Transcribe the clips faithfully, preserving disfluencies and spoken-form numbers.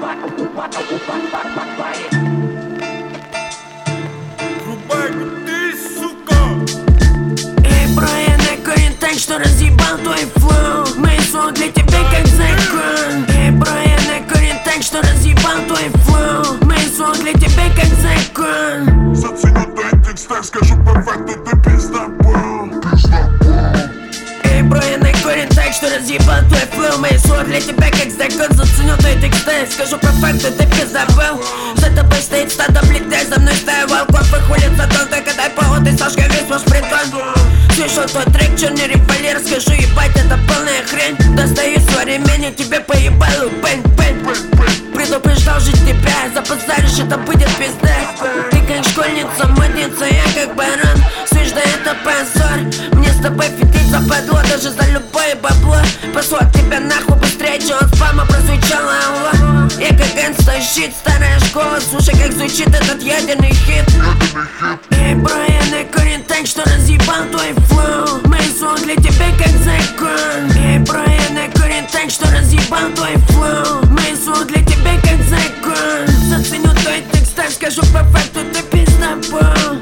Эй, бро, я на корень так, что разъебал твой флоу. Мои слова для тебя как закон. Эй, бро, я на корень так, что разъебал твой флоу. Мои слова для тебя как закон. Заценю твой текст, так скажу по факту, ты пиздобол. Эй, бро, я на корень так, что разъебал твой флоу. Мои слова для тебя как закон. Заценю твой текст, так скажу по факту, ты пиздобол. За тобой стоит стадо, блядь, за мной стая волков. И хулит за тон, только дай повод, и Сашка весь ваш притон. Слышал твой трек, черный револьвер, скажу, ебать, это полная хрень. Достаю свой ремень, и тебе поебалу, бэнь-бэнь. Предупреждал жить тебя, запозаришь, это будет пизда. Ты как школьница, модница, я как баран. Слышь, да это позор, мне с тобой фитить западло, даже за любое бабло. Пошло от тебя нахуй быстрее, чем от спама прозвучало, алло. Я как гангста щит, старая школа, слушай, как звучит этот ядерный хит. Эй, бро, я на корень так, что разъебал твой флоу. Мои слова для тебя как закон. Эй, бро, я на корень так, что разъебал твой флоу. Мои слова для тебя как закон. Заценю твой текст, так скажу по факту, ты пиздобол.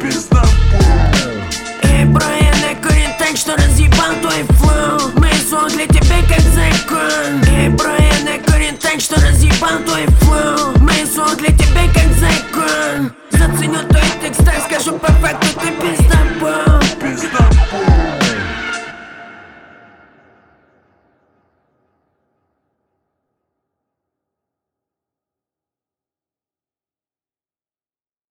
Эй, бро, я на корень так, что разъебал твой флоу. Мои слова для тебя как закон. Эй, бро, я на корень так, что разъебал твой флоу. Мои слова для тебя как закон. Заценю твой текст, так скажу по факту, ты пиздобол.